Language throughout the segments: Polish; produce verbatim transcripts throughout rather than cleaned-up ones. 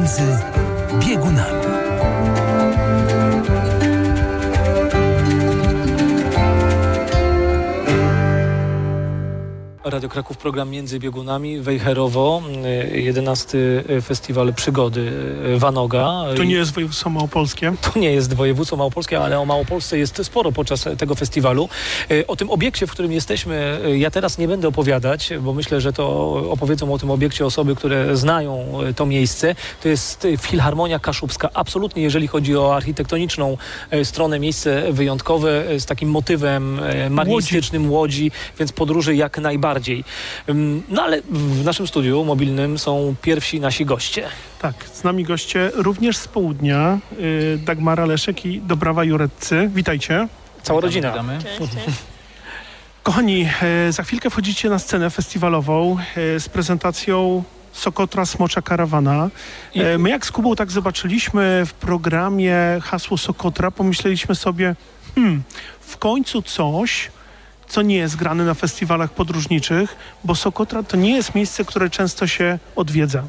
między biegunami. Radio Kraków, program Między Biegunami, Wejherowo, jedenasty Festiwal Przygody Vanoga. To nie jest województwo małopolskie? To nie jest województwo małopolskie, ale o Małopolsce jest sporo podczas tego festiwalu. O tym obiekcie, w którym jesteśmy, ja teraz nie będę opowiadać, bo myślę, że to opowiedzą o tym obiekcie osoby, które znają to miejsce. To jest Filharmonia Kaszubska. Absolutnie, jeżeli chodzi o architektoniczną stronę, miejsce wyjątkowe z takim motywem mariinistycznym Łodzi, więc podróży jak najbardziej. No ale w naszym studiu mobilnym są pierwsi nasi goście. Tak, z nami goście również z południa, Dagmara Leszek i Dobrawa Jureccy. Witajcie. Cała rodzina. Cześć, cześć. Kochani, za chwilkę wchodzicie na scenę festiwalową z prezentacją Sokotra Smocza Karawana. My jak z Kubą tak zobaczyliśmy w programie hasło Sokotra, pomyśleliśmy sobie, hmm, w końcu coś, co nie jest grane na festiwalach podróżniczych, bo Sokotra to nie jest miejsce, które często się odwiedza.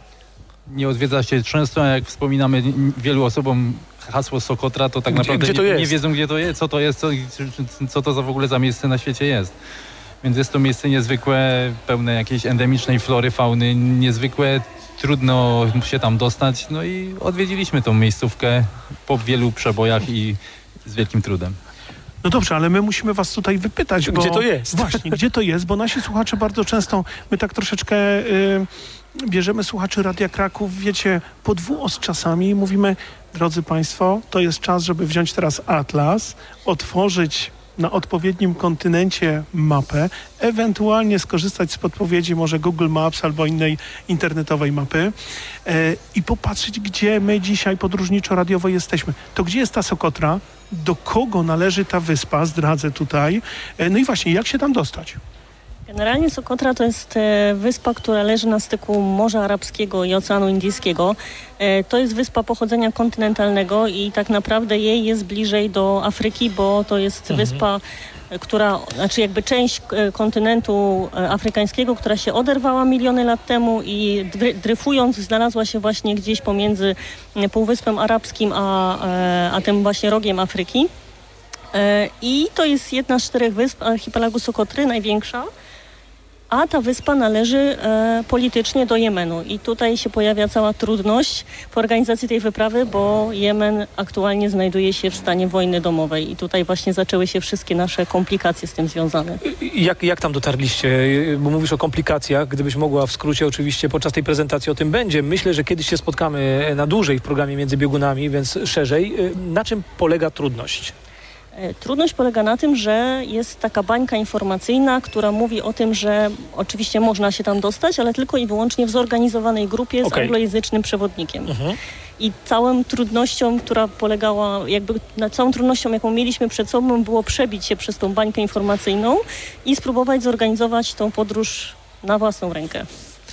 Nie odwiedza się często, a jak wspominamy wielu osobom hasło Sokotra, to tak Gdzie, naprawdę gdzie to nie, jest? nie wiedzą, gdzie to jest, co to jest, co, co to za w ogóle za miejsce na świecie jest. Więc jest to miejsce niezwykłe, pełne jakiejś endemicznej flory, fauny, niezwykłe, trudno się tam dostać. No i odwiedziliśmy tą miejscówkę po wielu przebojach i z wielkim trudem. No dobrze, ale my musimy was tutaj wypytać, bo... Gdzie to jest? Właśnie, gdzie to jest, bo nasi słuchacze bardzo często, my tak troszeczkę y, bierzemy słuchaczy Radia Kraków, wiecie, po dwuos czasami i mówimy, drodzy państwo, to jest czas, żeby wziąć teraz atlas, otworzyć na odpowiednim kontynencie mapę, ewentualnie skorzystać z podpowiedzi może Google Maps albo innej internetowej mapy e, i popatrzeć, gdzie my dzisiaj podróżniczo-radiowo jesteśmy. To gdzie jest ta Sokotra? Do kogo należy ta wyspa? Zdradzę tutaj. E, no i właśnie, jak się tam dostać? Generalnie Sokotra to jest e, wyspa, która leży na styku Morza Arabskiego i Oceanu Indyjskiego. E, to jest wyspa pochodzenia kontynentalnego i tak naprawdę jej jest bliżej do Afryki, bo to jest mhm. wyspa, która, znaczy jakby część e, kontynentu e, afrykańskiego, która się oderwała miliony lat temu i dry, dryfując znalazła się właśnie gdzieś pomiędzy e, Półwyspem Arabskim a, e, a tym właśnie rogiem Afryki. E, I to jest jedna z czterech wysp archipelagu Sokotry, największa. A ta wyspa należy e, politycznie do Jemenu i tutaj się pojawia cała trudność w organizacji tej wyprawy, bo Jemen aktualnie znajduje się w stanie wojny domowej i tutaj właśnie zaczęły się wszystkie nasze komplikacje z tym związane. Jak, jak tam dotarliście? Bo mówisz o komplikacjach, gdybyś mogła w skrócie oczywiście podczas tej prezentacji o tym będzie. Myślę, że kiedyś się spotkamy na dłużej w programie Między Biegunami, więc szerzej. Na czym polega trudność? Trudność polega na tym, że jest taka bańka informacyjna, która mówi o tym, że oczywiście można się tam dostać, ale tylko i wyłącznie w zorganizowanej grupie z okay. anglojęzycznym przewodnikiem. Mhm. I całą trudnością, która polegała, jakby na całą trudnością, jaką mieliśmy przed sobą, było przebić się przez tą bańkę informacyjną i spróbować zorganizować tą podróż na własną rękę.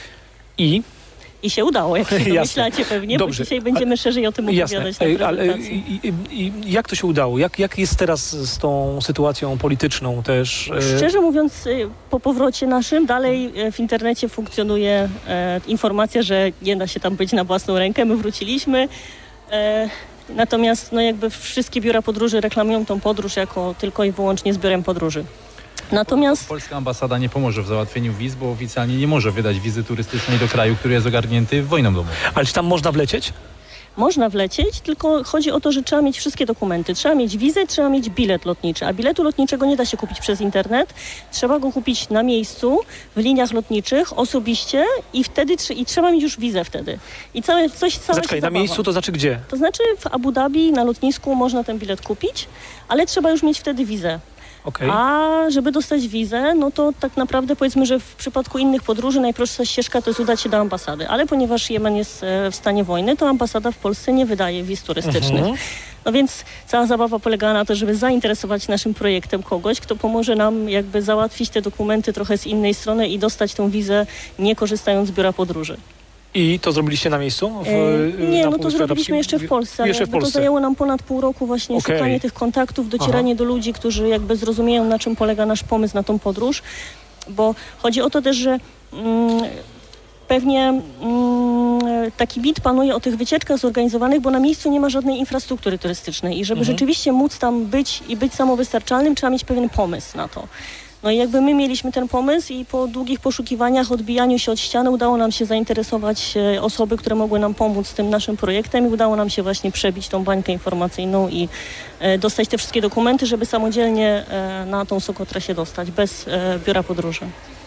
I? I się udało, jak się domyślacie pewnie, Dobrze. bo dzisiaj będziemy ale, szerzej o tym opowiadać na prezentacji. Ale i, i, jak to się udało? Jak, jak jest teraz z tą sytuacją polityczną też? Szczerze mówiąc, po powrocie naszym dalej w internecie funkcjonuje e, informacja, że nie da się tam być na własną rękę. My wróciliśmy. E, natomiast no jakby wszystkie biura podróży reklamują tą podróż jako tylko i wyłącznie zbiorem podróży. Natomiast Polska ambasada nie pomoże w załatwieniu wiz, bo oficjalnie nie może wydać wizy turystycznej do kraju, który jest ogarnięty wojną domową. Ale czy tam można wlecieć? Można wlecieć, tylko chodzi o to, że trzeba mieć wszystkie dokumenty. Trzeba mieć wizę, trzeba mieć bilet lotniczy, a biletu lotniczego nie da się kupić przez internet. Trzeba go kupić na miejscu, w liniach lotniczych, osobiście i wtedy i trzeba mieć już wizę wtedy. I całe coś całe Zaczekaj, na miejscu to znaczy gdzie? To znaczy w Abu Dhabi na lotnisku można ten bilet kupić, ale trzeba już mieć wtedy wizę. Okay. A żeby dostać wizę, no to tak naprawdę powiedzmy, że w przypadku innych podróży najprostsza ścieżka to jest udać się do ambasady. Ale ponieważ Jemen jest w stanie wojny, to ambasada w Polsce nie wydaje wiz turystycznych. Uh-huh. No więc cała zabawa polegała na to, żeby zainteresować naszym projektem kogoś, kto pomoże nam jakby załatwić te dokumenty trochę z innej strony i dostać tą wizę, nie korzystając z biura podróży. I to zrobiliście na miejscu? W, e, nie, na no to zrobiliśmy jeszcze w Polsce, ale jeszcze w Polsce. To zajęło nam ponad pół roku właśnie okay. szukanie tych kontaktów, docieranie Aha. do ludzi, którzy jakby zrozumieją, na czym polega nasz pomysł na tą podróż, bo chodzi o to też, że mm, pewnie mm, e, taki mit panuje o tych wycieczkach zorganizowanych, bo na miejscu nie ma żadnej infrastruktury turystycznej i żeby Mhm. rzeczywiście móc tam być i być samowystarczalnym, trzeba mieć pewien pomysł na to. No i jakby my mieliśmy ten pomysł i po długich poszukiwaniach, odbijaniu się od ściany udało nam się zainteresować e, osoby, które mogły nam pomóc z tym naszym projektem i udało nam się właśnie przebić tą bańkę informacyjną i e, dostać te wszystkie dokumenty, żeby samodzielnie e, na tą Sokotrę się dostać, bez e, biura podróży.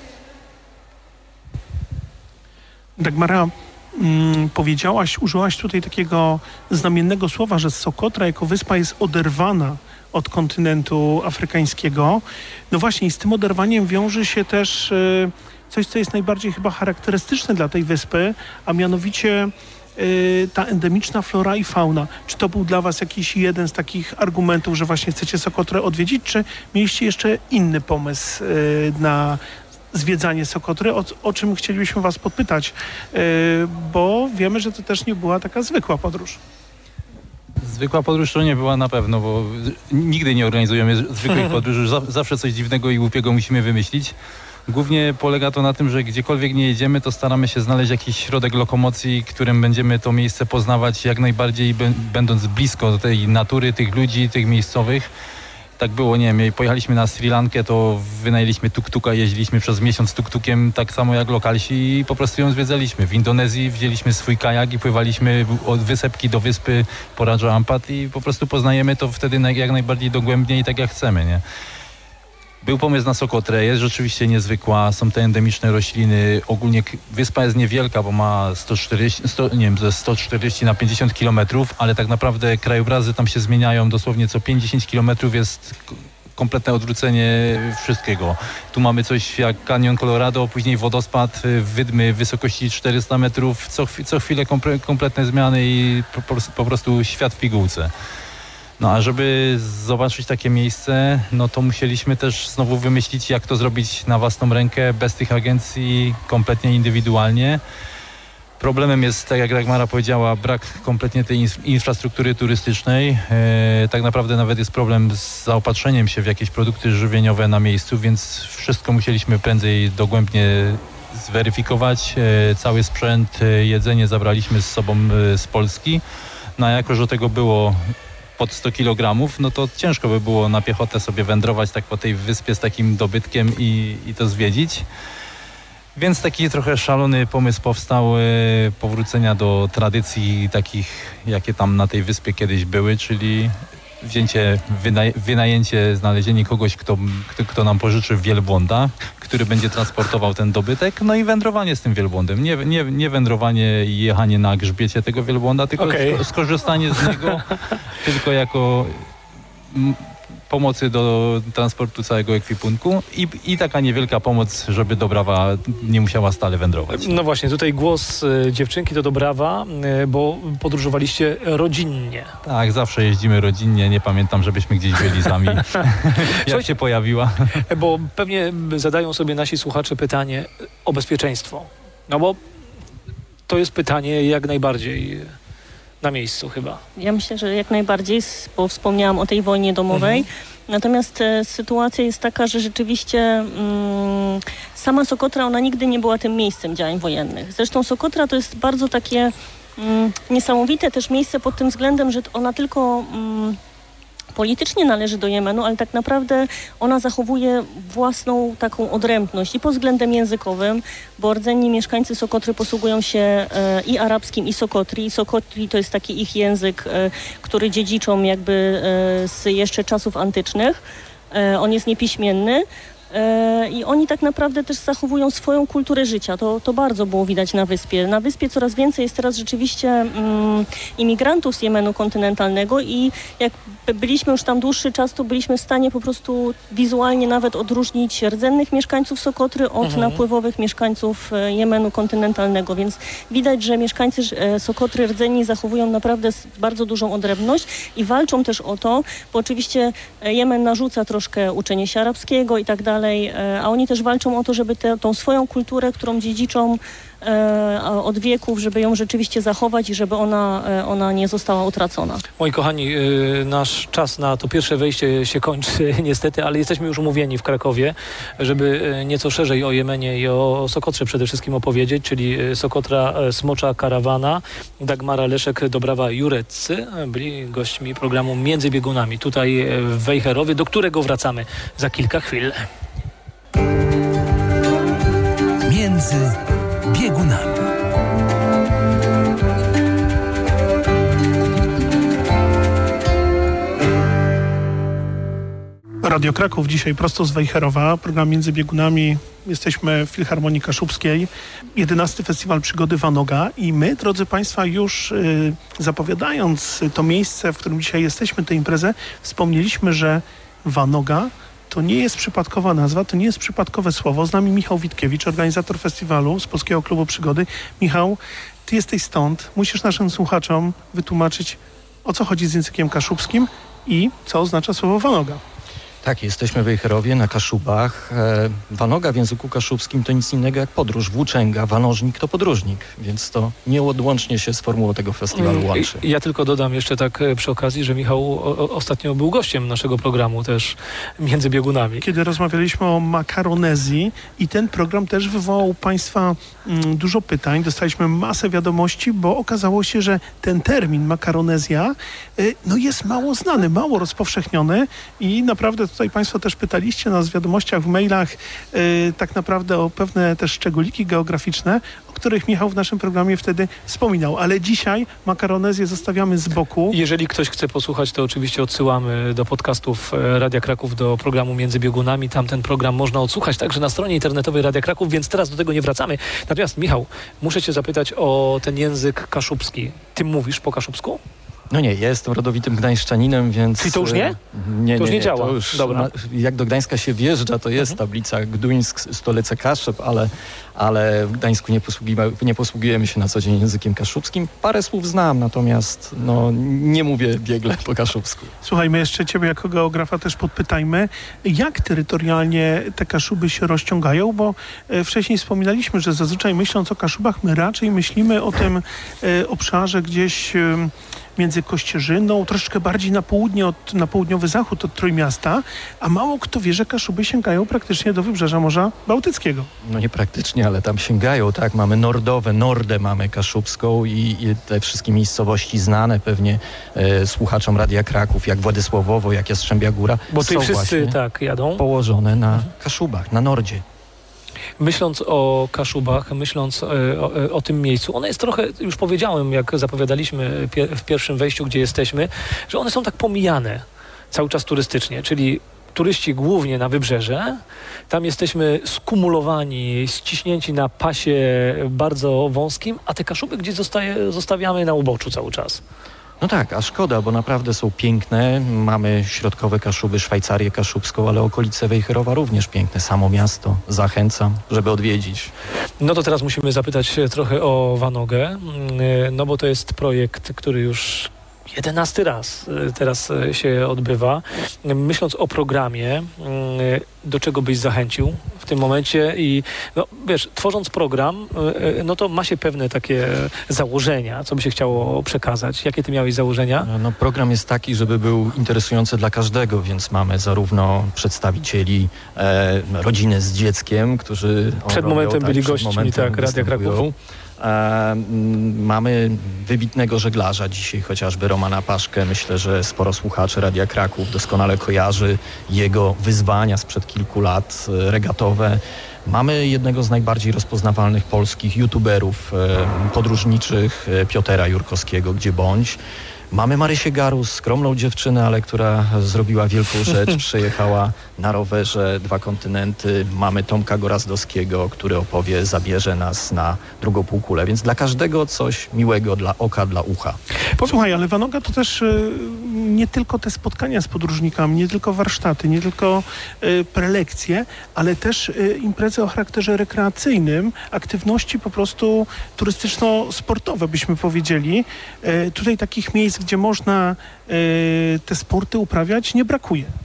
Dagmara, mm, powiedziałaś, użyłaś tutaj takiego znamiennego słowa, że Sokotra jako wyspa jest oderwana od kontynentu afrykańskiego. No właśnie, i z tym oderwaniem wiąże się też y, coś, co jest najbardziej chyba charakterystyczne dla tej wyspy, a mianowicie y, ta endemiczna flora i fauna. Czy to był dla was jakiś jeden z takich argumentów, że właśnie chcecie Sokotrę odwiedzić, czy mieliście jeszcze inny pomysł y, na zwiedzanie Sokotry, o, o czym chcielibyśmy was podpytać, y, bo wiemy, że to też nie była taka zwykła podróż. Zwykła podróż to nie była na pewno, bo nigdy nie organizujemy zwykłych podróży. Zawsze coś dziwnego i głupiego musimy wymyślić. Głównie polega to na tym, że gdziekolwiek nie jedziemy, to staramy się znaleźć jakiś środek lokomocji, którym będziemy to miejsce poznawać jak najbardziej, będąc blisko tej natury, tych ludzi, tych miejscowych. Tak było, nie wiem, pojechaliśmy na Sri Lankę, to wynajęliśmy tuk-tuka, jeździliśmy przez miesiąc tuk-tukiem, tak samo jak lokalsi i po prostu ją zwiedzaliśmy. W Indonezji wzięliśmy swój kajak i pływaliśmy od wysepki do wyspy po Raja Ampat i po prostu poznajemy to wtedy jak najbardziej dogłębnie i tak jak chcemy, nie? Był pomysł na Sokotrę, jest rzeczywiście niezwykła, są te endemiczne rośliny. Ogólnie wyspa jest niewielka, bo ma sto czterdzieści, sto, nie wiem, sto czterdzieści na pięćdziesiąt kilometrów, ale tak naprawdę krajobrazy tam się zmieniają dosłownie co pięć do dziesięciu kilometrów jest kompletne odwrócenie wszystkiego. Tu mamy coś jak Canyon Colorado, później wodospad, wydmy wysokości czterysta metrów, co, co chwilę komple, kompletne zmiany i po, po prostu świat w pigułce. No a żeby zobaczyć takie miejsce, no to musieliśmy też znowu wymyślić, jak to zrobić na własną rękę, bez tych agencji, kompletnie indywidualnie. Problemem jest, tak jak Dagmara powiedziała, brak kompletnie tej infrastruktury turystycznej. E, tak naprawdę nawet jest problem z zaopatrzeniem się w jakieś produkty żywieniowe na miejscu, więc wszystko musieliśmy prędzej dogłębnie zweryfikować. E, cały sprzęt, e, jedzenie zabraliśmy z sobą e, z Polski. No a jako, że tego było pod sto kilogramów, no to ciężko by było na piechotę sobie wędrować tak po tej wyspie z takim dobytkiem i, i to zwiedzić. Więc taki trochę szalony pomysł powstał e, powrócenia do tradycji takich, jakie tam na tej wyspie kiedyś były, czyli wzięcie, wynaj- wynajęcie, znalezienie kogoś, kto, kto, kto nam pożyczy wielbłąda, który będzie transportował ten dobytek, no i wędrowanie z tym wielbłądem. Nie, nie, nie wędrowanie i jechanie na grzbiecie tego wielbłąda, tylko Okay. sk- skorzystanie z niego tylko jako m, pomocy do transportu całego ekwipunku i, i taka niewielka pomoc, żeby Dobrawa nie musiała stale wędrować. No właśnie, tutaj głos y, dziewczynki to Dobrawa, y, bo podróżowaliście rodzinnie. Tak, zawsze jeździmy rodzinnie, nie pamiętam, żebyśmy gdzieś byli sami, jak się pojawiła. Bo pewnie zadają sobie nasi słuchacze pytanie o bezpieczeństwo. No bo to jest pytanie jak najbardziej na miejscu chyba. Ja myślę, że jak najbardziej, bo wspomniałam o tej wojnie domowej. Mhm. Natomiast e, sytuacja jest taka, że rzeczywiście mm, sama Sokotra, ona nigdy nie była tym miejscem działań wojennych. Zresztą Sokotra to jest bardzo takie mm, niesamowite też miejsce pod tym względem, że ona tylko mm, politycznie należy do Jemenu, ale tak naprawdę ona zachowuje własną taką odrębność i pod względem językowym, bo rdzenni mieszkańcy Sokotry posługują się e, i arabskim, i Sokotri. Sokotri to jest taki ich język, e, który dziedziczą jakby e, z jeszcze czasów antycznych. E, on jest niepiśmienny. I oni tak naprawdę też zachowują swoją kulturę życia. To, to bardzo było widać na wyspie. Na wyspie coraz więcej jest teraz rzeczywiście mm, imigrantów z Jemenu kontynentalnego i jak byliśmy już tam dłuższy czas, to byliśmy w stanie po prostu wizualnie nawet odróżnić rdzennych mieszkańców Sokotry od mhm. napływowych mieszkańców Jemenu kontynentalnego. Więc widać, że mieszkańcy Sokotry rdzenni zachowują naprawdę bardzo dużą odrębność i walczą też o to, bo oczywiście Jemen narzuca troszkę uczenie się arabskiego i tak dalej, a oni też walczą o to, żeby tę tą swoją kulturę, którą dziedziczą e, od wieków, żeby ją rzeczywiście zachować i żeby ona, e, ona nie została utracona. Moi kochani, y, nasz czas na to pierwsze wejście się kończy niestety, ale jesteśmy już umówieni w Krakowie, żeby y, nieco szerzej o Jemenie i o Sokotrze przede wszystkim opowiedzieć, czyli y, Sokotra y, Smocza Karawana, Dagmara Leszek, Dobrawa Jureccy byli gośćmi programu Między Biegunami tutaj y, w Wejherowie, do którego wracamy za kilka chwil. Między Biegunami. Radio Kraków dzisiaj prosto z Wejherowa, program Między Biegunami. Jesteśmy w Filharmonii Kaszubskiej, jedenasty Festiwal Przygody Vanoga i my, drodzy Państwa, już y, zapowiadając to miejsce, w którym dzisiaj jesteśmy, tę imprezę, wspomnieliśmy, że Vanoga to nie jest przypadkowa nazwa, to nie jest przypadkowe słowo. Z nami Michał Witkiewicz, organizator festiwalu z Polskiego Klubu Przygody. Michał, ty jesteś stąd, musisz naszym słuchaczom wytłumaczyć, o co chodzi z językiem kaszubskim i co oznacza słowo Vanoga. Tak, jesteśmy w Wejherowie na Kaszubach. E, Vanoga w języku kaszubskim to nic innego jak podróż, włóczęga, wanożnik to podróżnik, więc to nieodłącznie się z formułą tego festiwalu łączy. Ja tylko dodam jeszcze tak przy okazji, że Michał o, ostatnio był gościem naszego programu też Między Biegunami. Kiedy rozmawialiśmy o makaronezji i ten program też wywołał u Państwa mm, dużo pytań, dostaliśmy masę wiadomości, bo okazało się, że ten termin makaronezja y, no jest mało znany, mało rozpowszechniony i naprawdę tutaj Państwo też pytaliście nas w wiadomościach, w mailach y, tak naprawdę o pewne też szczególiki geograficzne, o których Michał w naszym programie wtedy wspominał, ale dzisiaj makaronezję zostawiamy z boku. Jeżeli ktoś chce posłuchać, to oczywiście odsyłamy do podcastów Radia Kraków, do programu Między Biegunami. Tam ten program można odsłuchać także na stronie internetowej Radia Kraków, więc teraz do tego nie wracamy. Natomiast Michał, muszę cię zapytać o ten język kaszubski. Ty mówisz po kaszubsku? No nie, ja jestem rodowitym gdańszczaninem, więc... Czyli to już nie? Nie, to już nie, nie, nie działa. To już Dobra. Na, jak do Gdańska się wjeżdża, to jest mhm. tablica Gduńsk, stolica Kaszub, ale, ale w Gdańsku nie, posługiwa, nie posługujemy się na co dzień językiem kaszubskim. Parę słów znam, natomiast no, nie mówię biegle po kaszubsku. Słuchaj, my jeszcze ciebie jako geografa też podpytajmy, jak terytorialnie te Kaszuby się rozciągają, bo e, wcześniej wspominaliśmy, że zazwyczaj myśląc o Kaszubach, my raczej myślimy o tym e, obszarze gdzieś e, między Kościerzyną, troszeczkę bardziej na południe, od, na południowy zachód od Trójmiasta, a mało kto wie, że Kaszuby sięgają praktycznie do wybrzeża Morza Bałtyckiego. No nie praktycznie, ale tam sięgają, tak, mamy Nordowe, Nordę mamy kaszubską i, i te wszystkie miejscowości znane pewnie e, słuchaczom Radia Kraków, jak Władysławowo, jak Jastrzębia Góra, bo tutaj są wszyscy tak jadą. Położone na Kaszubach, na Nordzie. Myśląc o Kaszubach, myśląc o, o, o tym miejscu, one jest trochę, już powiedziałem, jak zapowiadaliśmy pie, w pierwszym wejściu, gdzie jesteśmy, że one są tak pomijane cały czas turystycznie, czyli turyści głównie na wybrzeże, tam jesteśmy skumulowani, ściśnięci na pasie bardzo wąskim, a te Kaszuby gdzieś zostaje, zostawiamy na uboczu cały czas. No tak, a szkoda, bo naprawdę są piękne. Mamy środkowe Kaszuby, Szwajcarię Kaszubską, ale okolice Wejherowa również piękne. Samo miasto. Zachęcam, żeby odwiedzić. No to teraz musimy zapytać trochę o Vanogę, no bo to jest projekt, który już jedenasty raz teraz się odbywa. Myśląc o programie, do czego byś zachęcił w tym momencie i no wiesz, tworząc program, no to ma się pewne takie założenia, co by się chciało przekazać. Jakie ty miałeś założenia? No program jest taki, żeby był interesujący dla każdego, więc mamy zarówno przedstawicieli e, rodziny z dzieckiem, którzy przed robią, momentem tak, byli przed gośćmi momentem tak, Radia Kraków. E, mamy wybitnego żeglarza dzisiaj, chociażby Romana Paszkę. Myślę, że sporo słuchaczy Radia Kraków doskonale kojarzy jego wyzwania sprzed kilku lat e, regatowe. Mamy jednego z najbardziej rozpoznawalnych polskich youtuberów e, podróżniczych, e, Piotera Jurkowskiego, gdzie bądź. Mamy Marysię Garus, skromną dziewczynę, ale która zrobiła wielką rzecz, przejechała na rowerze dwa kontynenty. Mamy Tomka Gorazdowskiego, który opowie, zabierze nas na drugą półkulę, więc dla każdego coś miłego dla oka, dla ucha. Posłuchaj, ale Vanoga to też y, nie tylko te spotkania z podróżnikami, nie tylko warsztaty, nie tylko y, prelekcje, ale też y, imprezy o charakterze rekreacyjnym, aktywności po prostu turystyczno-sportowe, byśmy powiedzieli. Y, tutaj takich miejsc, gdzie można y, te sporty uprawiać, nie brakuje.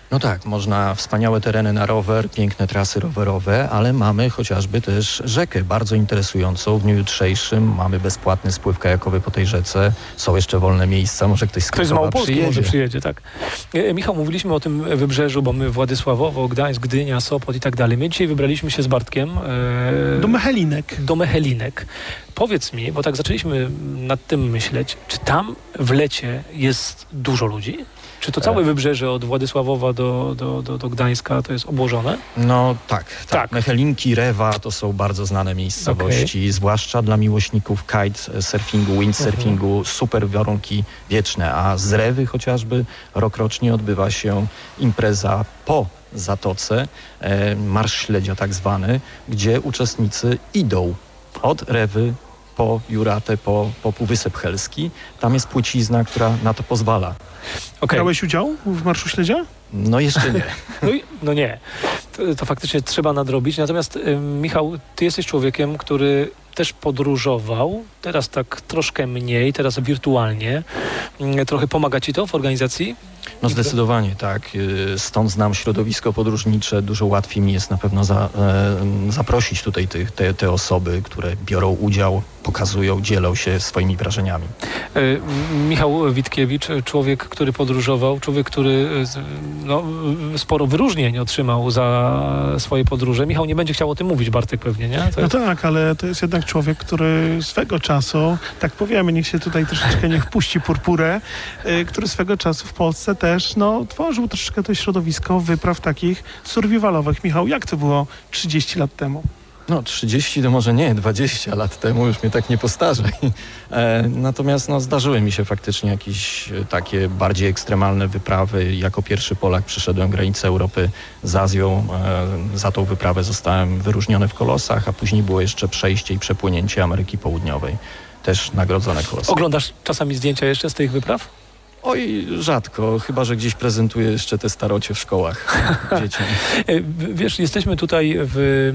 No tak, można wspaniałe tereny na rower, piękne trasy rowerowe, ale mamy chociażby też rzekę bardzo interesującą. W dniu jutrzejszym mamy bezpłatny spływ kajakowy po tej rzece. Są jeszcze wolne miejsca, może ktoś z Ktoś z Krakowa Małopolski przyjedzie. może przyjedzie, tak. E, Michał, mówiliśmy o tym wybrzeżu, bo my Władysławowo, Gdańsk, Gdynia, Sopot i tak dalej. My dzisiaj wybraliśmy się z Bartkiem e, Do Mechelinek. do Mechelinek. Powiedz mi, bo tak zaczęliśmy nad tym myśleć, czy tam w lecie jest dużo ludzi? Czy to całe wybrzeże od Władysławowa do, do, do, do Gdańska to jest obłożone? No tak, tak, Tak. Mechelinki, Rewa to są bardzo znane miejscowości, zwłaszcza dla miłośników kitesurfingu, windsurfingu, super warunki wieczne, a z Rewy chociażby rokrocznie odbywa się impreza po zatoce, e, Marsz Śledzia tak zwany, gdzie uczestnicy idą od Rewy po Juratę, po, po Półwysep Helski. Tam jest płcizna, która na to pozwala. Okay. Brałeś udział w Marszu Śledzia? No jeszcze nie. No, i, no nie, to, to faktycznie trzeba nadrobić. Natomiast y, Michał, ty jesteś człowiekiem, który też podróżował, teraz tak troszkę mniej, teraz wirtualnie. Y, trochę pomaga ci to w organizacji? No zdecydowanie tak. Y, Stąd znam środowisko podróżnicze. Dużo łatwiej mi jest na pewno za, e, zaprosić tutaj tych, te, te osoby, które biorą udział, pokazują, dzielą się swoimi wrażeniami. Y, Michał Witkiewicz, człowiek, który podróżował, człowiek, który y, no, y, sporo wyróżnień otrzymał za swoje podróże. Michał nie będzie chciał o tym mówić, Bartek pewnie, nie? To No jest... tak, ale to jest jednak człowiek, który swego czasu, tak powiemy, niech się tutaj troszeczkę niech puści purpurę, y, który swego czasu w Polsce też no, tworzył troszeczkę to środowisko wypraw takich survivalowych. Michał, jak to było trzydzieści lat temu? No trzydzieści to może nie, dwadzieścia lat temu, już mnie tak nie postarzaj. E, natomiast no, zdarzyły mi się faktycznie jakieś e, takie bardziej ekstremalne wyprawy. Jako pierwszy Polak przeszedłem granicę Europy z Azją. E, za tą wyprawę zostałem wyróżniony w Kolosach, a później było jeszcze przejście i przepłynięcie Ameryki Południowej. Też nagrodzone Kolosy. Oglądasz czasami zdjęcia jeszcze z tych wypraw? Oj, rzadko, chyba że gdzieś prezentuję jeszcze te starocie w szkołach dzieciom. E, Wiesz, jesteśmy tutaj w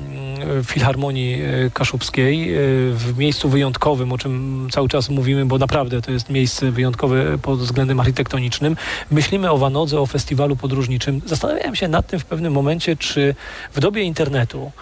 w Filharmonii Kaszubskiej, w miejscu wyjątkowym, o czym cały czas mówimy, bo naprawdę to jest miejsce wyjątkowe pod względem architektonicznym. Myślimy o Vanodze, o festiwalu podróżniczym. Zastanawiałem się nad tym w pewnym momencie, czy w dobie internetu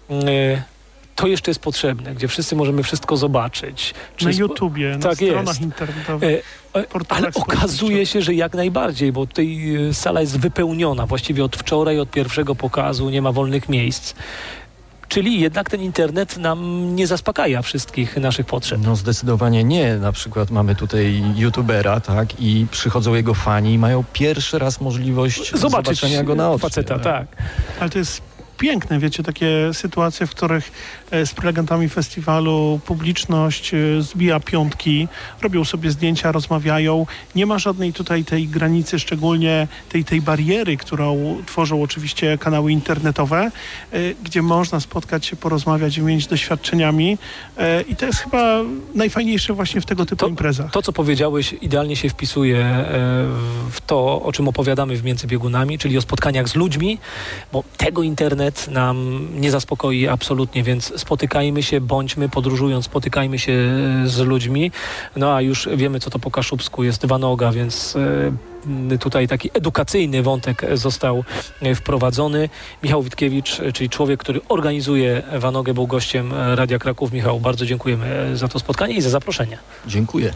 to jeszcze jest potrzebne, gdzie wszyscy możemy wszystko zobaczyć. Czy na spo... YouTubie, na tak stronach jest. internetowych. E, ale okazuje się, że jak najbardziej, bo tutaj sala jest wypełniona właściwie od wczoraj, od pierwszego pokazu, nie ma wolnych miejsc. Czyli jednak ten internet nam nie zaspokaja wszystkich naszych potrzeb. No zdecydowanie nie. Na przykład mamy tutaj youtubera, tak, i przychodzą jego fani i mają pierwszy raz możliwość Zobaczyć zobaczenia go na oczy. faceta, tak. Ale to jest piękne, wiecie, takie sytuacje, w których e, z prelegentami festiwalu publiczność e, zbija piątki, robią sobie zdjęcia, rozmawiają. Nie ma żadnej tutaj tej granicy, szczególnie tej, tej bariery, którą tworzą oczywiście kanały internetowe, e, gdzie można spotkać się, porozmawiać, wymienić doświadczeniami e, i to jest chyba najfajniejsze właśnie w tego typu to, imprezach. To, co powiedziałeś, idealnie się wpisuje e, w to, o czym opowiadamy w Między Biegunami, czyli o spotkaniach z ludźmi, bo tego internet nam nie zaspokoi absolutnie, więc spotykajmy się, bądźmy, podróżując, spotykajmy się z ludźmi. No a już wiemy, co to po kaszubsku jest Vanoga, więc e, tutaj taki edukacyjny wątek został wprowadzony. Michał Witkiewicz, czyli człowiek, który organizuje Vanogę, był gościem Radia Kraków. Michał, bardzo dziękujemy za to spotkanie i za zaproszenie. Dziękuję.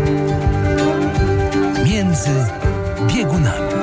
Między Biegunami.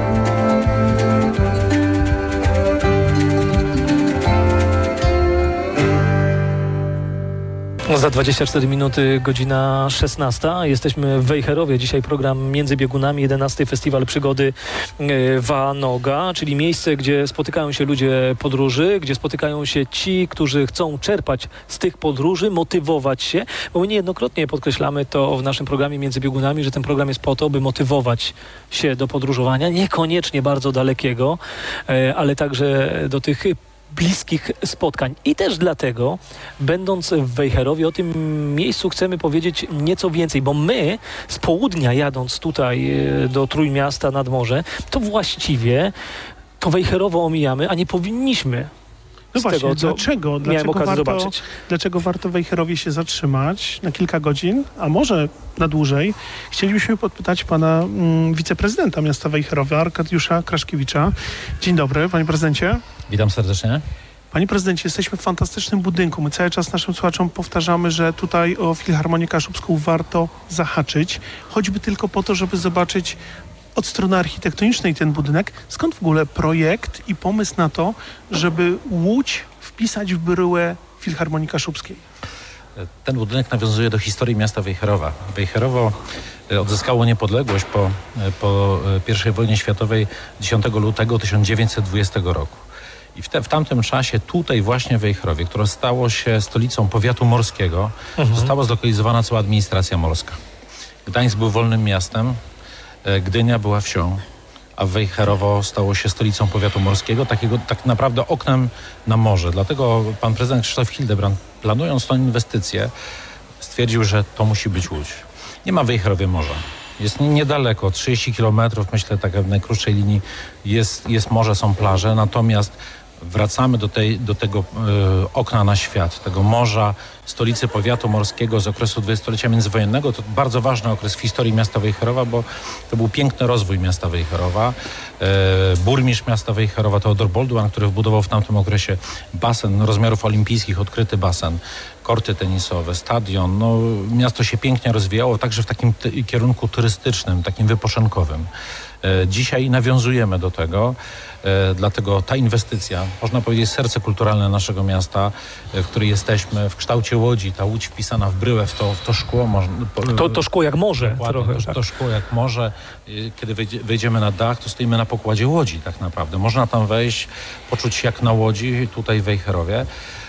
Za dwadzieścia cztery minuty, godzina szesnasta. Jesteśmy w Wejherowie. Dzisiaj program Między Biegunami, jedenasty Festiwal Przygody Vanoga, czyli miejsce, gdzie spotykają się ludzie podróży, gdzie spotykają się ci, którzy chcą czerpać z tych podróży, motywować się, bo my niejednokrotnie podkreślamy to w naszym programie Między Biegunami, że ten program jest po to, by motywować się do podróżowania, niekoniecznie bardzo dalekiego, ale także do tych bliskich spotkań. I też dlatego, będąc w Wejherowie, o tym miejscu chcemy powiedzieć nieco więcej, bo my z południa jadąc tutaj do Trójmiasta nad morze, to właściwie to Wejherowo omijamy, a nie powinniśmy. No z właśnie, tego, co dlaczego? miałem Dlaczego okazję warto, zobaczyć. dlaczego warto w Wejherowie się zatrzymać na kilka godzin, a może na dłużej? Chcielibyśmy podpytać pana mm, wiceprezydenta miasta Wejherowa, Arkadiusza Kraszkiewicza. Dzień dobry, panie prezydencie. Witam serdecznie. Panie prezydencie, jesteśmy w fantastycznym budynku. My cały czas naszym słuchaczom powtarzamy, że tutaj o Filharmonię Kaszubską warto zahaczyć, choćby tylko po to, żeby zobaczyć od strony architektonicznej ten budynek. Skąd w ogóle projekt i pomysł na to, żeby Łódź wpisać w bryłę Filharmonii Kaszubskiej? Ten budynek nawiązuje do historii miasta Wejherowa. Wejherowo odzyskało niepodległość po, po pierwszej wojnie światowej dziesiątego lutego tysiąc dziewięćset dwudziestego roku. I w, te, w tamtym czasie tutaj właśnie w Wejherowie, które stało się stolicą powiatu morskiego, mhm. została zlokalizowana cała administracja morska. Gdańsk był wolnym miastem, Gdynia była wsią, a Wejherowo stało się stolicą powiatu morskiego, takiego tak naprawdę oknem na morze. Dlatego pan prezydent Krzysztof Hildebrand, planując tę inwestycję, stwierdził, że to musi być Łódź. Nie ma w Wejherowie morza. Jest niedaleko, trzydzieści kilometrów, myślę, tak w najkrótszej linii jest, jest morze, są plaże, natomiast wracamy do, tej, do tego y, okna na świat, tego morza, stolicy powiatu morskiego z okresu dwudziestolecia międzywojennego. To bardzo ważny okres w historii miasta Wejherowa, bo to był piękny rozwój miasta Wejherowa. Y, burmistrz miasta Wejherowa Teodor Bolduan, który wbudował w tamtym okresie basen rozmiarów olimpijskich, odkryty basen, korty tenisowe, stadion. No, miasto się pięknie rozwijało, także w takim ty- kierunku turystycznym, takim wypoczynkowym. Y, dzisiaj nawiązujemy do tego. Dlatego ta inwestycja, można powiedzieć serce kulturalne naszego miasta, w której jesteśmy, w kształcie łodzi, ta łódź wpisana w bryłę, w to, w to szkło. Można, To, to szkło jak morze trochę. To, tak. to szkło jak morze. Kiedy wejdzie, wejdziemy na dach, to stoimy na pokładzie łodzi tak naprawdę. Można tam wejść, poczuć się jak na łodzi tutaj w Wejherowie.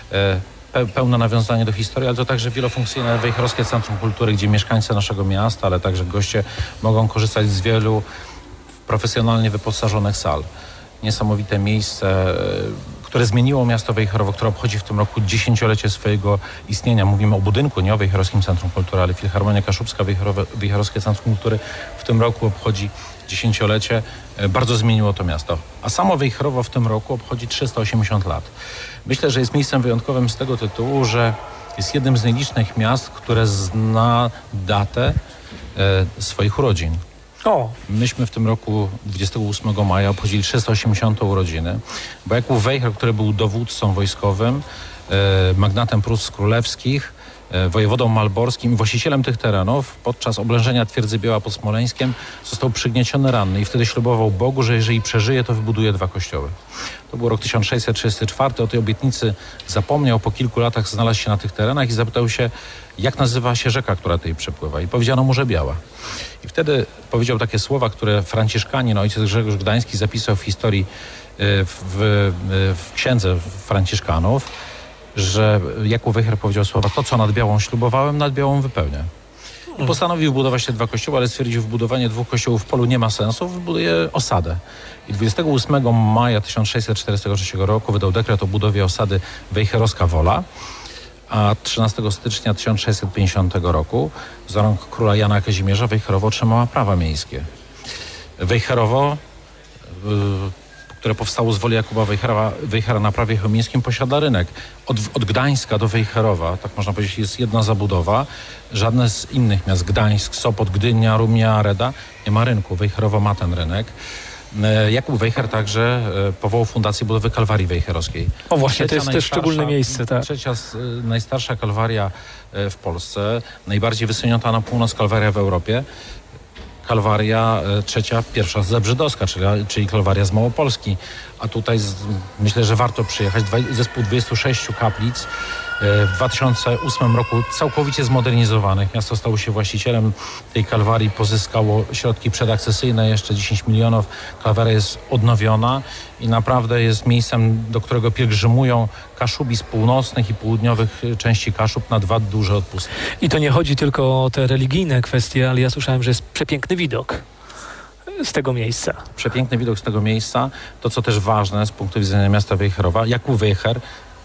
Pełne nawiązanie do historii, ale to także wielofunkcyjne Wejherowskie Centrum Kultury, gdzie mieszkańcy naszego miasta, ale także goście mogą korzystać z wielu profesjonalnie wyposażonych sal. Niesamowite miejsce, które zmieniło miasto Wejherowo, które obchodzi w tym roku dziesięciolecie swojego istnienia. Mówimy o budynku, nie o Wejherowskim Centrum Kultury, ale Filharmonia Kaszubska, Wejherowskie Centrum Kultury w tym roku obchodzi dziesięciolecie. Bardzo zmieniło to miasto. A samo Wejherowo w tym roku obchodzi trzysta osiemdziesiąt lat. Myślę, że jest miejscem wyjątkowym z tego tytułu, że jest jednym z nielicznych miast, które zna datę e, swoich urodzin. O. Myśmy w tym roku dwudziestego ósmego maja obchodzili trzysta osiemdziesiąte urodziny, bo Jakub Wejher, który był dowódcą wojskowym, e, magnatem Prus Królewskich, e, wojewodą malborskim i właścicielem tych terenów, podczas oblężenia twierdzy Biała pod Smoleńskiem został przygnieciony ranny i wtedy ślubował Bogu, że jeżeli przeżyje, to wybuduje dwa kościoły. To był rok tysiąc sześćset trzydziesty czwarty. O tej obietnicy zapomniał, po kilku latach znalazł się na tych terenach i zapytał się, jak nazywa się rzeka, która tutaj przepływa. I powiedziano mu, że Biała. I wtedy powiedział takie słowa, które Franciszkanin, ojciec Grzegorz Gdański zapisał w historii, w, w, w księdze Franciszkanów, że Jakub Wejher powiedział słowa, to co nad Białą ślubowałem, nad Białą wypełnię. I postanowił budować te dwa kościoły, ale stwierdził, że budowanie dwóch kościołów w polu nie ma sensu, wybuduje osadę. I dwudziestego ósmego maja tysiąc sześćset czterdziestego trzeciego roku wydał dekret o budowie osady Wejherowska Wola, a trzynastego stycznia tysiąc sześćset pięćdziesiątego roku za rąk króla Jana Kazimierza Wejherowo otrzymała prawa miejskie. Wejherowo, yy, które powstało z woli Jakuba Wejhera, Wejhera na prawie chełmińskim, posiada rynek. Od, od Gdańska do Wejherowa, tak można powiedzieć, jest jedna zabudowa. Żadne z innych miast, Gdańsk, Sopot, Gdynia, Rumia, Reda, nie ma rynku. Wejherowo ma ten rynek. Jakub Wejher także powołał Fundację Budowy Kalwarii Wejherowskiej. O właśnie, to jest też szczególne miejsce. Tak. Trzecia, najstarsza kalwaria w Polsce, najbardziej wysunięta na północ kalwaria w Europie. Kalwaria trzecia, pierwsza zebrzydowska, czyli, czyli kalwaria z Małopolski. A tutaj z, myślę, że warto przyjechać. Zespół dwudziestu sześciu kaplic w dwa tysiące ósmym roku całkowicie zmodernizowanych. Miasto stało się właścicielem tej kalwarii, pozyskało środki przedakcesyjne, jeszcze dziesięć milionów. Kalwaria jest odnowiona i naprawdę jest miejscem, do którego pielgrzymują Kaszubi z północnych i południowych części Kaszub na dwa duże odpusty. I to nie chodzi tylko o te religijne kwestie, ale ja słyszałem, że jest przepiękny widok z tego miejsca. Przepiękny widok z tego miejsca. To, co też ważne z punktu widzenia miasta Wejherowa, Jakub Wejher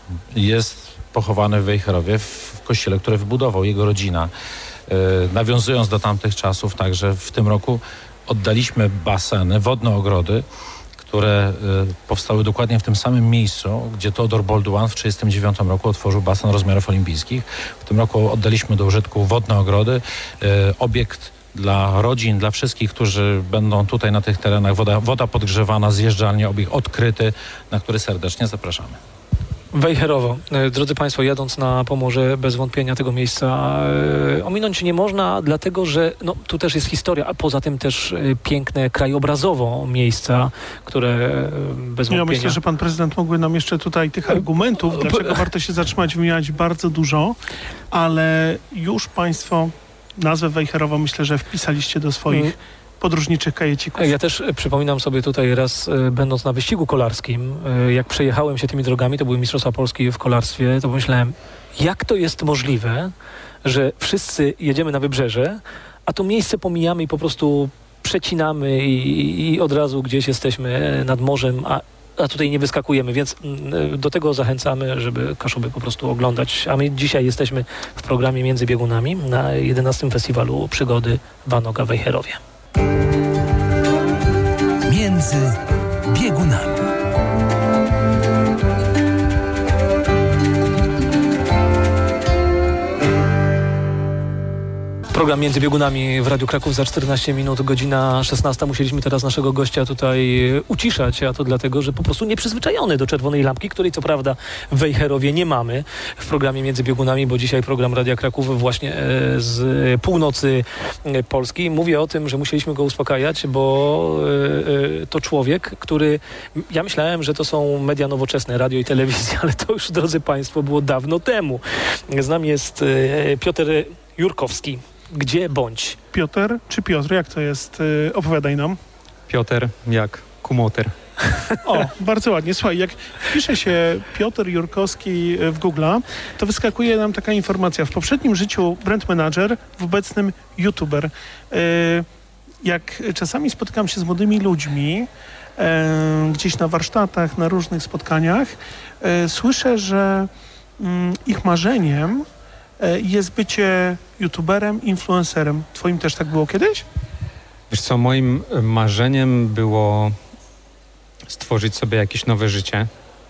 jest pochowany w Wejherowie w kościele, który wybudował jego rodzina. Yy, nawiązując do tamtych czasów, także w tym roku oddaliśmy baseny, wodne ogrody, które y, powstały dokładnie w tym samym miejscu, gdzie Theodor Boldwan w tysiąc dziewięćset trzydziestym dziewiątym roku otworzył basen rozmiarów olimpijskich. W tym roku oddaliśmy do użytku wodne ogrody, y, obiekt dla rodzin, dla wszystkich, którzy będą tutaj na tych terenach, woda, woda podgrzewana, zjeżdżalnia, obiekt odkryty, na który serdecznie zapraszamy. Wejherowo. Drodzy Państwo, jadąc na Pomorze, bez wątpienia tego miejsca e, ominąć nie można, dlatego że no, tu też jest historia, a poza tym też e, piękne krajobrazowo miejsca, które e, bez wątpienia... Ja myślę, że pan prezydent mógłby nam jeszcze tutaj tych argumentów, dlaczego warto się zatrzymać, wymieniać bardzo dużo, ale już Państwo nazwę Wejherowo myślę, że wpisaliście do swoich mm. podróżniczych kajecików. Ja też przypominam sobie tutaj raz, będąc na wyścigu kolarskim, jak przejechałem się tymi drogami, to były Mistrzostwa Polski w kolarstwie, to pomyślałem, jak to jest możliwe, że wszyscy jedziemy na wybrzeże, a to miejsce pomijamy i po prostu przecinamy i, i od razu gdzieś jesteśmy nad morzem, a a tutaj nie wyskakujemy, więc do tego zachęcamy, żeby Kaszuby po prostu oglądać. A my dzisiaj jesteśmy w programie Między Biegunami na jedenastym Festiwalu Przygody Vanoga w Wejherowie. Między Biegunami. Program Między Biegunami w Radiu Kraków za czternaście minut, godzina szesnasta. Musieliśmy teraz naszego gościa tutaj uciszać, a to dlatego, że po prostu nieprzyzwyczajony do czerwonej lampki, której co prawda w Wejherowie nie mamy w programie Między Biegunami, bo dzisiaj program Radia Kraków właśnie z północy Polski. Mówię o tym, że musieliśmy go uspokajać, bo to człowiek, który... Ja myślałem, że to są media nowoczesne, radio i telewizja, ale to już, drodzy Państwo, było dawno temu. Z nami jest Piotr Jurkowski. Gdzie bądź? Piotr czy Piotr? Jak to jest? Yy, opowiadaj nam. Piotr jak kumoter. O, bardzo ładnie. Słuchaj, jak wpisze się Piotr Jurkowski w Google'a, to wyskakuje nam taka informacja. W poprzednim życiu brand manager, w obecnym youtuber. Yy, jak czasami spotykam się z młodymi ludźmi, yy, gdzieś na warsztatach, na różnych spotkaniach, yy, słyszę, że yy, ich marzeniem jest bycie youtuberem, influencerem. Twoim też tak było kiedyś? Wiesz co, moim marzeniem było stworzyć sobie jakieś nowe życie.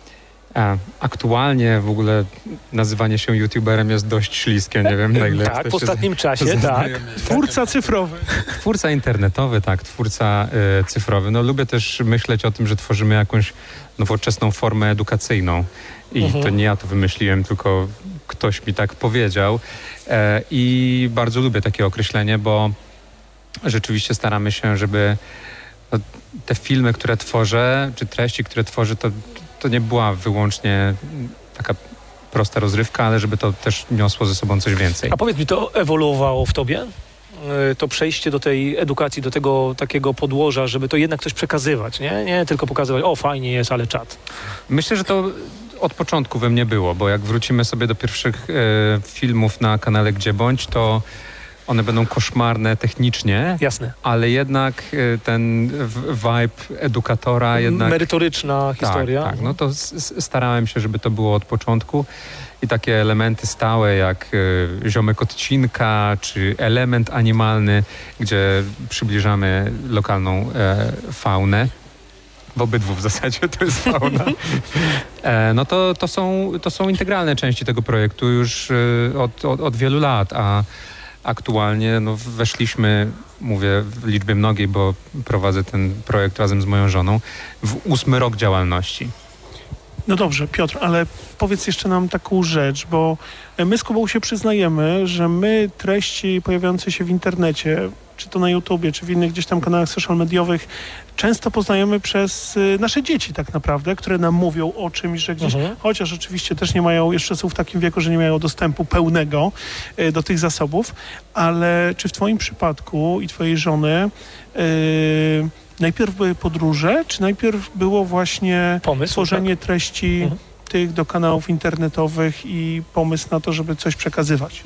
A aktualnie w ogóle nazywanie się youtuberem jest dość śliskie, nie wiem na ile tak, w ostatnim czasie, tak. Twórca cyfrowy. Twórca internetowy, tak, twórca y, cyfrowy. No lubię też myśleć o tym, że tworzymy jakąś nowoczesną formę edukacyjną. I mhm. to nie ja to wymyśliłem, tylko ktoś mi tak powiedział. E, I bardzo lubię takie określenie, bo rzeczywiście staramy się, żeby no, te filmy, które tworzę, czy treści, które tworzę, to, to nie była wyłącznie taka prosta rozrywka, ale żeby to też niosło ze sobą coś więcej. A powiedz mi, to ewoluowało w tobie? To przejście do tej edukacji, do tego takiego podłoża, żeby to jednak coś przekazywać, nie? Nie tylko pokazywać, o fajnie jest, ale czad. Myślę, że to od początku we mnie było, bo jak wrócimy sobie do pierwszych e, filmów na kanale Gdzie Bądź, to one będą koszmarne technicznie. Jasne. Ale jednak e, ten vibe edukatora jednak... Merytoryczna historia. Tak, tak. No to s- starałem się, żeby to było od początku. I takie elementy stałe jak e, ziomek odcinka, czy element animalny, gdzie przybliżamy lokalną e, faunę. W obydwu w zasadzie to jest fauna. E, no to, to, są, to są integralne części tego projektu już e, od, od, od wielu lat, a aktualnie no, weszliśmy, mówię w liczbie mnogiej, bo prowadzę ten projekt razem z moją żoną, w ósmy rok działalności. No dobrze, Piotr, ale powiedz jeszcze nam taką rzecz, bo my z Kubą się przyznajemy, że my treści pojawiające się w internecie, czy to na YouTubie, czy w innych gdzieś tam kanałach social mediowych, często poznajemy przez y, nasze dzieci tak naprawdę, które nam mówią o czymś, że gdzieś, mhm. chociaż oczywiście też nie mają, jeszcze są w takim wieku, że nie mają dostępu pełnego y, do tych zasobów, ale czy w twoim przypadku i twojej żony y, najpierw były podróże, czy najpierw było właśnie pomysł, tworzenie tak? treści mhm. tych do kanałów internetowych i pomysł na to, żeby coś przekazywać?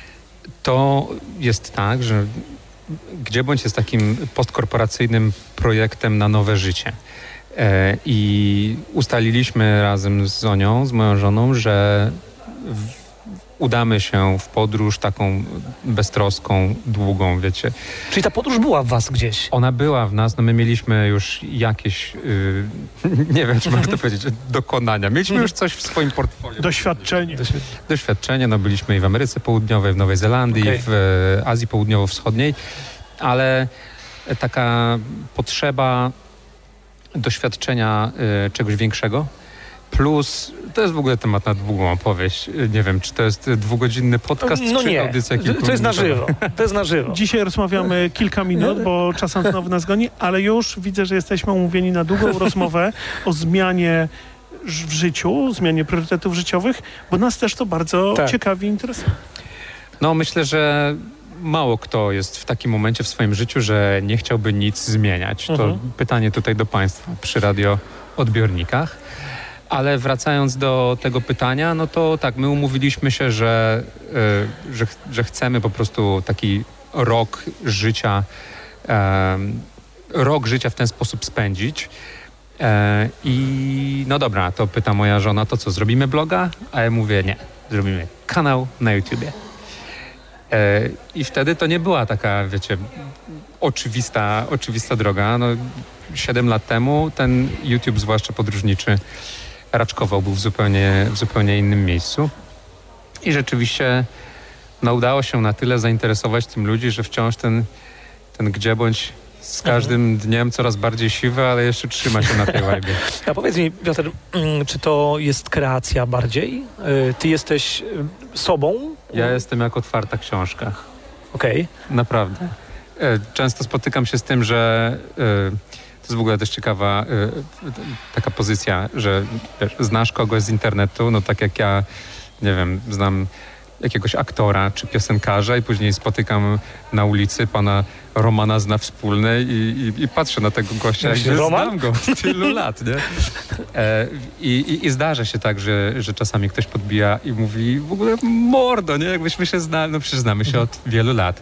To jest tak, że Gdzie Bądź jest takim postkorporacyjnym projektem na nowe życie. E, I ustaliliśmy razem z Zonią, z moją żoną, że w, udamy się w podróż taką beztroską, długą, wiecie. Czyli ta podróż była w was gdzieś? Ona była w nas, no my mieliśmy już jakieś, yy, nie wiem, czy można to powiedzieć, dokonania. Mieliśmy już coś w swoim portfolio. Doświadczenie. Doświadczenie, no byliśmy i w Ameryce Południowej, w Nowej Zelandii, Okay. w e, Azji Południowo-Wschodniej, ale taka potrzeba doświadczenia e, czegoś większego, plus to jest w ogóle temat na długą opowieść. Nie wiem, czy to jest dwugodzinny podcast, No czy nie, audycja to jest na żywo. To jest na żywo. Dzisiaj rozmawiamy kilka minut, bo czasem znowu nas goni, ale już widzę, że jesteśmy umówieni na długą rozmowę o zmianie w życiu, zmianie priorytetów życiowych, bo nas też to bardzo Tak. ciekawi i interesuje. No myślę, że mało kto jest w takim momencie w swoim życiu, że nie chciałby nic zmieniać. Mhm. To pytanie tutaj do Państwa przy radioodbiornikach. Ale wracając do tego pytania, no to tak, my umówiliśmy się, że, y, że, że chcemy po prostu taki rok życia, e, rok życia w ten sposób spędzić. E, I no dobra, to pyta moja żona, to co, zrobimy bloga? A ja mówię, nie, zrobimy kanał na YouTubie. E, I wtedy to nie była taka, wiecie, oczywista, oczywista droga. No, siedem lat temu ten YouTube, zwłaszcza podróżniczy, raczkował, był w zupełnie, w zupełnie innym miejscu. I rzeczywiście no, udało się na tyle zainteresować tym ludzi, że wciąż ten, ten gdzie bądź z każdym mhm. dniem coraz bardziej siwy, ale jeszcze trzyma się na tej łajbie. A powiedz mi, Piotr, czy to jest kreacja bardziej? Ty jesteś sobą? Ja jestem jak otwarta książka. Okej. Okay. Naprawdę. Często spotykam się z tym, że to jest w ogóle też ciekawa taka pozycja, że wiesz, znasz kogoś z internetu, no tak jak ja, nie wiem, znam jakiegoś aktora czy piosenkarza i później spotykam na ulicy pana Romana Zna Wspólne i, i, i patrzę na tego gościa, jak że znam go od tylu lat, nie? E, i, i, I zdarza się tak, że, że czasami ktoś podbija i mówi w ogóle mordo, nie? Jakbyśmy się znali, no przecież znamy się od wielu lat.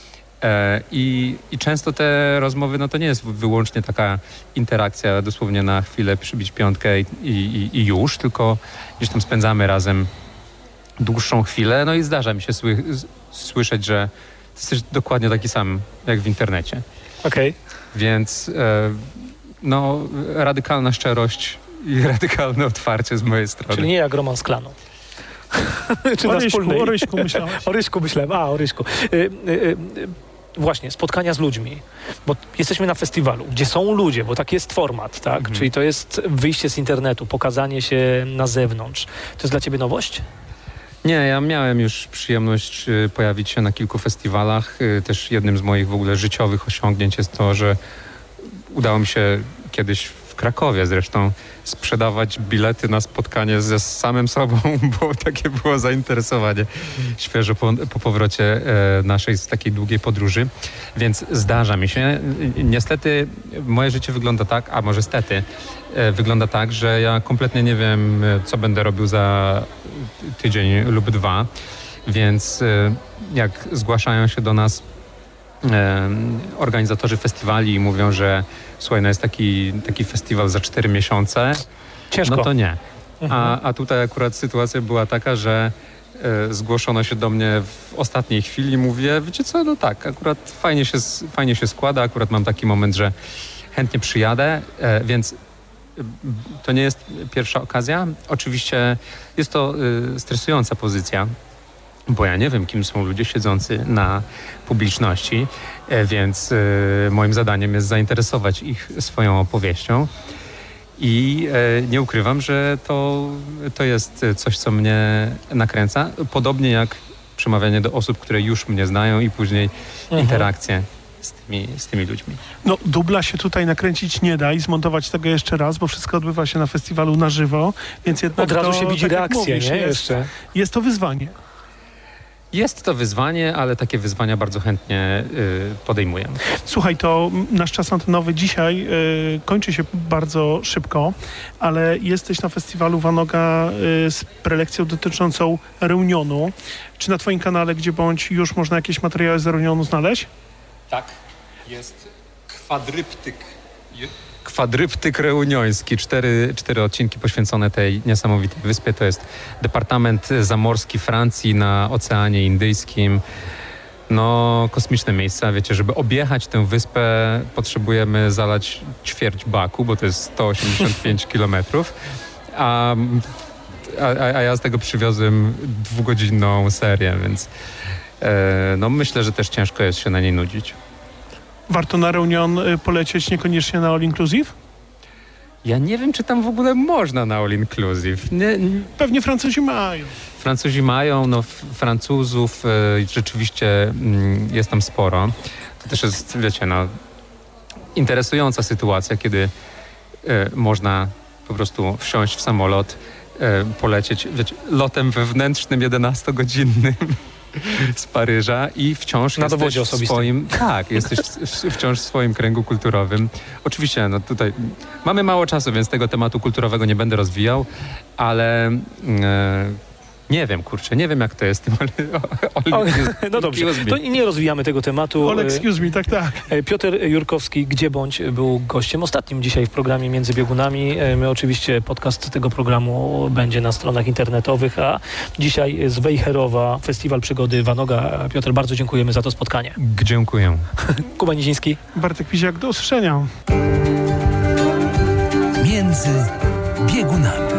E, i, I często te rozmowy, no to nie jest wyłącznie taka interakcja, dosłownie na chwilę przybić piątkę i, i, i już, tylko gdzieś tam spędzamy razem dłuższą chwilę, no i zdarza mi się sły, słyszeć, że to jesteś dokładnie taki sam jak w internecie. Okej. Okay. Więc e, no radykalna szczerość i radykalne otwarcie z mojej strony. Czyli nie jak Roman z Klanu. Czy o, na Ryśku, o Ryśku myślałeś? O Ryśku myślałem, a o Ryśku. Y, y, y, właśnie, spotkania z ludźmi, bo jesteśmy na festiwalu, gdzie są ludzie, bo tak jest format, tak? Mhm. Czyli to jest wyjście z internetu, pokazanie się na zewnątrz. To jest dla ciebie nowość? Nie, ja miałem już przyjemność y, pojawić się na kilku festiwalach. Y, też jednym z moich w ogóle życiowych osiągnięć jest to, że udało mi się kiedyś w Krakowie zresztą sprzedawać bilety na spotkanie ze samym sobą, bo takie było zainteresowanie świeżo po, po powrocie e, naszej z takiej długiej podróży. Więc zdarza mi się. Niestety moje życie wygląda tak, a może stety, e, wygląda tak, że ja kompletnie nie wiem, co będę robił za tydzień lub dwa. Więc e, jak zgłaszają się do nas e, organizatorzy festiwali i mówią, że słuchaj, no jest taki, taki festiwal za cztery miesiące, ciężko. No to nie. A, a tutaj akurat sytuacja była taka, że e, zgłoszono się do mnie w ostatniej chwili i mówię, wiecie co, no tak, akurat fajnie się, fajnie się składa, akurat mam taki moment, że chętnie przyjadę, e, więc to nie jest pierwsza okazja. Oczywiście jest to e, stresująca pozycja, bo ja nie wiem, kim są ludzie siedzący na publiczności, e, więc e, moim zadaniem jest zainteresować ich swoją opowieścią. I e, nie ukrywam, że to, to jest coś, co mnie nakręca. Podobnie jak przemawianie do osób, które już mnie znają i później mhm. interakcje z tymi, z tymi ludźmi. No dubla się tutaj nakręcić nie da i zmontować tego jeszcze raz, bo wszystko odbywa się na festiwalu na żywo, więc jednak od razu to, się widzi tak reakcję, mówisz, nie? Jest, Jeszcze. jest to wyzwanie. Jest to wyzwanie, ale takie wyzwania bardzo chętnie y, podejmuję. Słuchaj, to nasz czas antenowy dzisiaj y, kończy się bardzo szybko, ale jesteś na festiwalu Vanoga y, z prelekcją dotyczącą Reunionu. Czy na twoim kanale, gdzie bądź, już można jakieś materiały z Reunionu znaleźć? Tak, jest kwadryptyk. Kwadryptyk reunioński, cztery, cztery odcinki poświęcone tej niesamowitej wyspie. To jest Departament Zamorski Francji na Oceanie Indyjskim. No, kosmiczne miejsca. Wiecie, żeby objechać tę wyspę, potrzebujemy zalać ćwierć baku, bo to jest sto osiemdziesiąt pięć kilometrów. A, a, a ja z tego przywiozłem dwugodzinną serię, więc e, no myślę, że też ciężko jest się na niej nudzić. Warto na Reunion y, polecieć niekoniecznie na All Inclusive? Ja nie wiem, czy tam w ogóle można na all inclusive. Nie, nie. Pewnie Francuzi mają. Francuzi mają, no f- Francuzów y, rzeczywiście y, jest tam sporo. To też jest, wiecie, no interesująca sytuacja, kiedy y, można po prostu wsiąść w samolot, y, polecieć, wiecie, lotem wewnętrznym jedenastogodzinnym z Paryża i wciąż Na jesteś dowodzie w osobistym. swoim, tak, jesteś w- wciąż w swoim kręgu kulturowym. Oczywiście, no tutaj mamy mało czasu, więc tego tematu kulturowego nie będę rozwijał, ale e, nie wiem, kurczę, nie wiem jak to jest. Ale, O, no dobrze, to nie rozwijamy tego tematu. All excuse me, tak, tak. E, Piotr Jurkowski, gdzie bądź, był gościem ostatnim dzisiaj w programie Między Biegunami. E, My oczywiście podcast tego programu będzie na stronach internetowych, a dzisiaj z Wejherowa, Festiwal Przygody Vanoga. Piotr, bardzo dziękujemy za to spotkanie. Dziękuję. Kuba Niziński. Bartek Piziak, do usłyszenia. Między Biegunami.